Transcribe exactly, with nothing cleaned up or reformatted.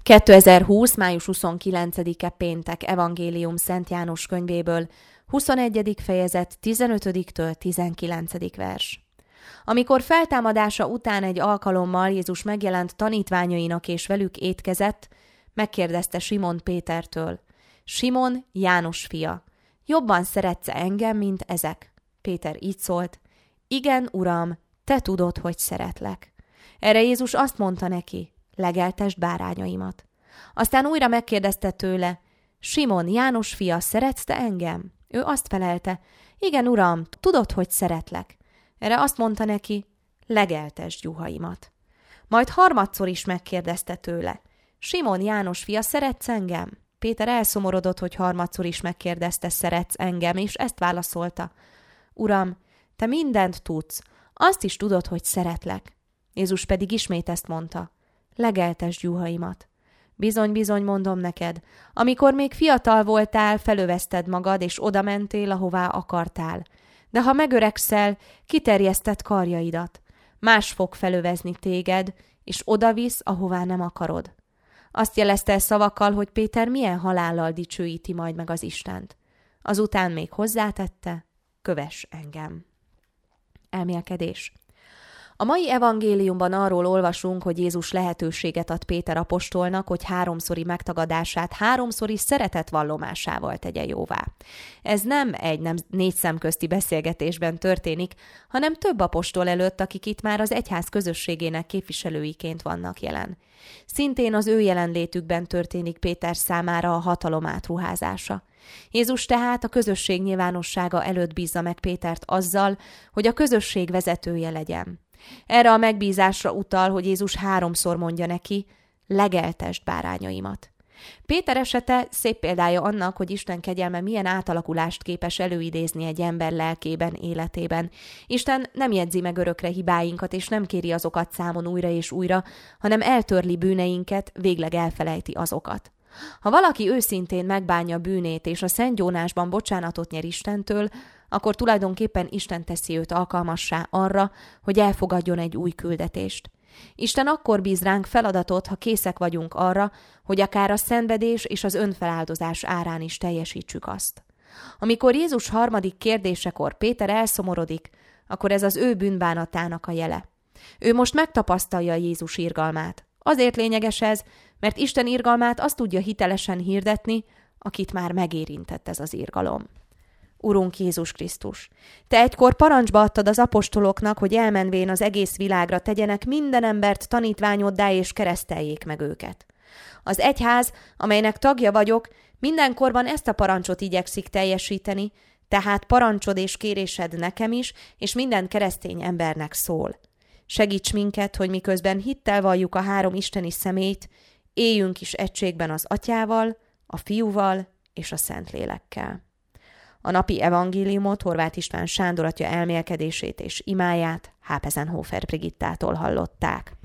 kétezer-húsz. május huszonkilencedike péntek Evangélium Szent János könyvéből, huszonegyedik fejezet tizenötödiktől tizenkilencedik vers. Amikor feltámadása után egy alkalommal Jézus megjelent tanítványainak és velük étkezett, megkérdezte Simon Pétertől: Simon, János fia, jobban szeretsz engem, mint ezek? Péter így szólt: Igen, Uram, te tudod, hogy szeretlek. Erre Jézus azt mondta neki: Legeltesd bárányaimat. Aztán újra megkérdezte tőle: Simon, János fia, szeretsz te engem? Ő azt felelte: Igen, Uram, tudod, hogy szeretlek. Erre azt mondta neki: Legeltesd juhaimat. Majd harmadszor is megkérdezte tőle: Simon, János fia, szeretsz engem? Péter elszomorodott, hogy harmadszor is megkérdezte: Szeretsz engem? És ezt válaszolta: Uram, te mindent tudsz, azt is tudod, hogy szeretlek. Jézus pedig ismét ezt mondta: Legeltesd juhaimat. Bizony, bizony, mondom neked, amikor még fiatal voltál, felövezted magad, és oda mentél, ahová akartál. De ha megöregszel, kiterjeszted karjaidat. Más fog felövezni téged, és odavisz, ahová nem akarod. Azt jelezte el szavakkal, hogy Péter milyen halállal dicsőíti majd meg az Istent. Azután még hozzátette: Kövess engem. Elmélkedés. A mai evangéliumban arról olvasunk, hogy Jézus lehetőséget ad Péter apostolnak, hogy háromszori megtagadását háromszori szeretetvallomásával tegye jóvá. Ez nem egy nem négy szemközti beszélgetésben történik, hanem több apostol előtt, akik itt már az egyház közösségének képviselőiként vannak jelen. Szintén az ő jelenlétükben történik Péter számára a hatalom átruházása. Jézus tehát a közösség nyilvánossága előtt bízza meg Pétert azzal, hogy a közösség vezetője legyen. Erre a megbízásra utal, hogy Jézus háromszor mondja neki: Legeltesd bárányaimat. Péter esete szép példája annak, hogy Isten kegyelme milyen átalakulást képes előidézni egy ember lelkében, életében. Isten nem jegyzi meg örökre hibáinkat, és nem kéri azokat számon újra és újra, hanem eltörli bűneinket, végleg elfelejti azokat. Ha valaki őszintén megbánja bűnét, és a Szent Jónásban bocsánatot nyer Istentől, akkor tulajdonképpen Isten teszi őt alkalmassá arra, hogy elfogadjon egy új küldetést. Isten akkor bíz ránk feladatot, ha készek vagyunk arra, hogy akár a szenvedés és az önfeláldozás árán is teljesítsük azt. Amikor Jézus harmadik kérdésekor Péter elszomorodik, akkor ez az ő bűnbánatának a jele. Ő most megtapasztalja Jézus irgalmát. Azért lényeges ez, mert Isten irgalmát azt tudja hitelesen hirdetni, akit már megérintett ez az irgalom. Urunk Jézus Krisztus, te egykor parancsba adtad az apostoloknak, hogy elmenvén az egész világra tegyenek minden embert tanítványoddá és kereszteljék meg őket. Az egyház, amelynek tagja vagyok, mindenkorban ezt a parancsot igyekszik teljesíteni, tehát parancsod és kérésed nekem is, és minden keresztény embernek szól. Segíts minket, hogy miközben hittel valljuk a három isteni személyt, éljünk is egységben az Atyával, a Fiúval és a Szentlélekkel. A napi evangéliumot Horváth István Sándor atya elmélkedését és imáját Hápezenhofer Brigittától hallották.